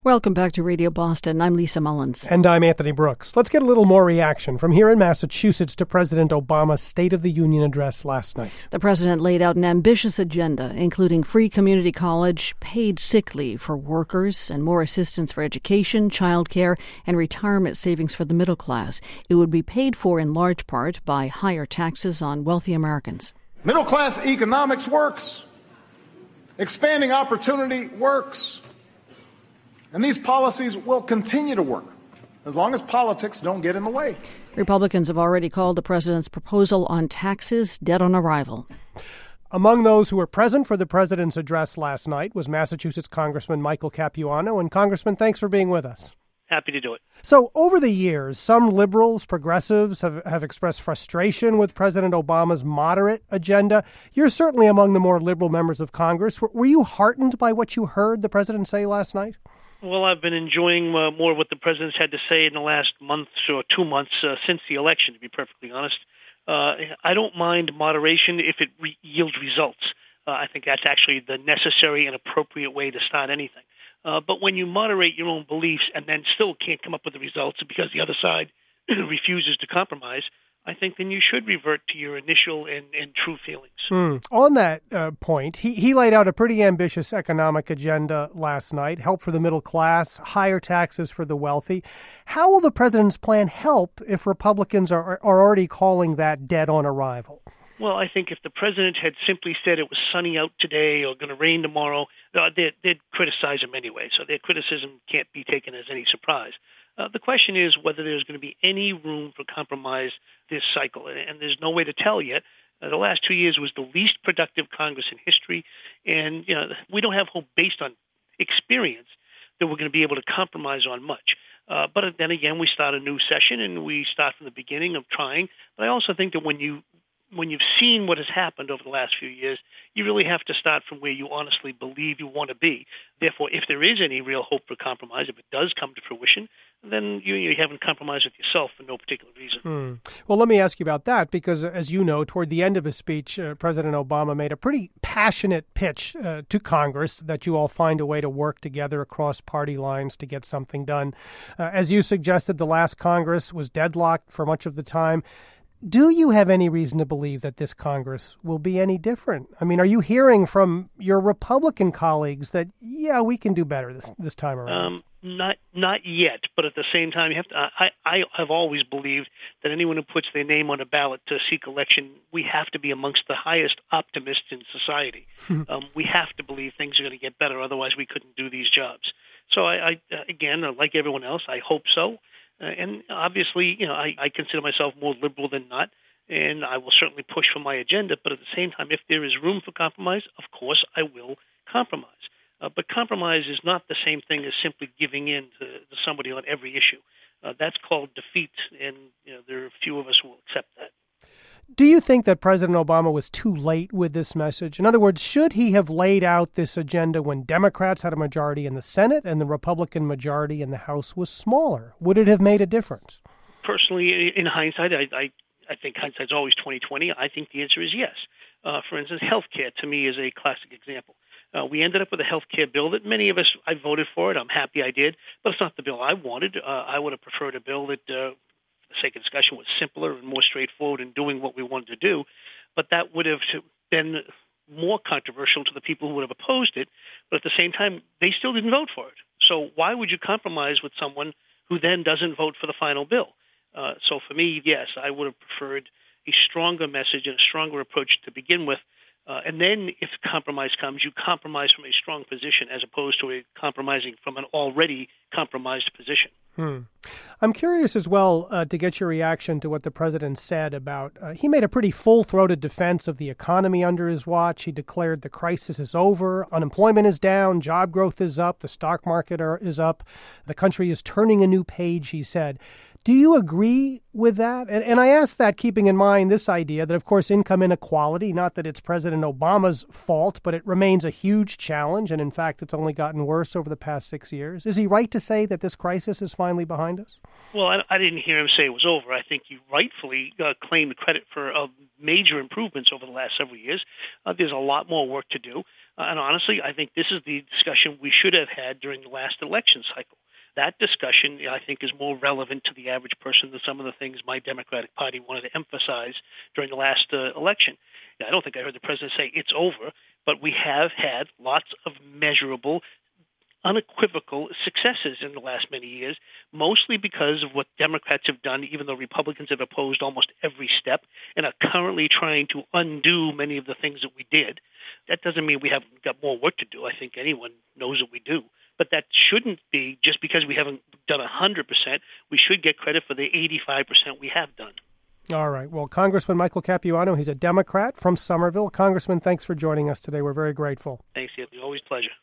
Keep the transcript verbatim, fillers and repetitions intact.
Welcome back to Radio Boston. I'm Lisa Mullins. And I'm Anthony Brooks. Let's get a little more reaction from here in Massachusetts to President Obama's State of the Union address last night. The president laid out an ambitious agenda, including free community college, paid sick leave for workers, and more assistance for education, childcare, and retirement savings for the middle class. It would be paid for in large part by higher taxes on wealthy Americans. Middle-class economics works. Expanding opportunity works. And these policies will continue to work as long as politics don't get in the way. Republicans have already called the president's proposal on taxes dead on arrival. Among those who were present for the president's address last night was Massachusetts Congressman Michael Capuano. And Congressman, thanks for being with us. Happy to do it. So over the years, some liberals, progressives have, have expressed frustration with President Obama's moderate agenda. You're certainly among the more liberal members of Congress. Were, were you heartened by what you heard the president say last night? Well, I've been enjoying uh, more what the president's had to say in the last month or two months uh, since the election, to be perfectly honest. Uh, I don't mind moderation if it re- yields results. Uh, I think that's actually the necessary and appropriate way to start anything. Uh, but when you moderate your own beliefs and then still can't come up with the results because the other side refuses to compromise, I think then you should revert to your initial and, and true feelings. Hmm. On that uh, point, he, he laid out a pretty ambitious economic agenda last night, help for the middle class, higher taxes for the wealthy. How will the president's plan help if Republicans are, are already calling that dead on arrival? Well, I think if the president had simply said it was sunny out today or going to rain tomorrow, uh, they'd, they'd criticize him anyway, so their criticism can't be taken as any surprise. Uh, the question is whether there's going to be any room for compromise this cycle, and, and there's no way to tell yet. Uh, the last two years was the least productive Congress in history, and you know we don't have hope based on experience that we're going to be able to compromise on much. Uh, but then again, we start a new session, and we start from the beginning of trying. But I also think that when you when you've seen what has happened over the last few years, you really have to start from where you honestly believe you want to be. Therefore, if there is any real hope for compromise, if it does come to fruition, then you, you haven't compromised with yourself for no particular reason. Hmm. Well, let me ask you about that, because as you know, toward the end of his speech, uh, President Obama made a pretty passionate pitch uh, to Congress that you all find a way to work together across party lines to get something done. Uh, as you suggested, the last Congress was deadlocked for much of the time. Do you have any reason to believe that this Congress will be any different? I mean, are you hearing from your Republican colleagues that, yeah, we can do better this this time around? Um, not not yet, but at the same time, you have to. I, I have always believed that anyone who puts their name on a ballot to seek election, we have to be amongst the highest optimists in society. um, we have to believe things are going to get better, otherwise we couldn't do these jobs. So, I, I again, like everyone else, I hope so. Uh, and obviously, you know, I, I consider myself more liberal than not, and I will certainly push for my agenda. But at the same time, if there is room for compromise, of course, I will compromise. Uh, but compromise is not the same thing as simply giving in to, to somebody on every issue. Uh, that's called defeat, and you know, there are few of us who will accept that. Do you think that President Obama was too late with this message? In other words, should he have laid out this agenda when Democrats had a majority in the Senate and the Republican majority in the House was smaller? Would it have made a difference? Personally, in hindsight, I, I, I think hindsight's always twenty twenty. I think the answer is yes. Uh, for instance, health care, to me, is a classic example. Uh, we ended up with a health care bill that many of us, I voted for it. I'm happy I did. But it's not the bill I wanted. Uh, I would have preferred a bill that uh, the sake of discussion was simpler and more straightforward in doing what we wanted to do, but that would have been more controversial to the people who would have opposed it, but at the same time, they still didn't vote for it. So why would you compromise with someone who then doesn't vote for the final bill? Uh, so for me, yes, I would have preferred a stronger message and a stronger approach to begin with, uh, and then if compromise comes, you compromise from a strong position as opposed to a compromising from an already compromised position. Hmm. I'm curious as well uh, to get your reaction to what the president said about, uh, he made a pretty full-throated defense of the economy under his watch. He declared the crisis is over, unemployment is down, job growth is up, the stock market are, is up, the country is turning a new page, he said. Do you agree with that? And, and I ask that keeping in mind this idea that, of course, income inequality, not that it's President Obama's fault, but it remains a huge challenge. And in fact, it's only gotten worse over the past six years. Is he right to say that this crisis is finally behind us? Well, I, I didn't hear him say it was over. I think he rightfully uh, claimed credit for uh, major improvements over the last several years. Uh, there's a lot more work to do. Uh, and honestly, I think this is the discussion we should have had during the last election cycle. That discussion, I think, is more relevant to the average person than some of the things my Democratic Party wanted to emphasize during the last uh, election. I don't think I heard the president say it's over, but we have had lots of measurable, unequivocal successes in the last many years, mostly because of what Democrats have done, even though Republicans have opposed almost every step and are currently trying to undo many of the things that we did. That doesn't mean we haven't got more work to do. I think anyone knows that we do. But that shouldn't be just because we haven't done one hundred percent. We should get credit for the eighty-five percent we have done. All right. Well, Congressman Michael Capuano, he's a Democrat from Somerville. Congressman, thanks for joining us today. We're very grateful. Thanks, Anthony. Always a pleasure.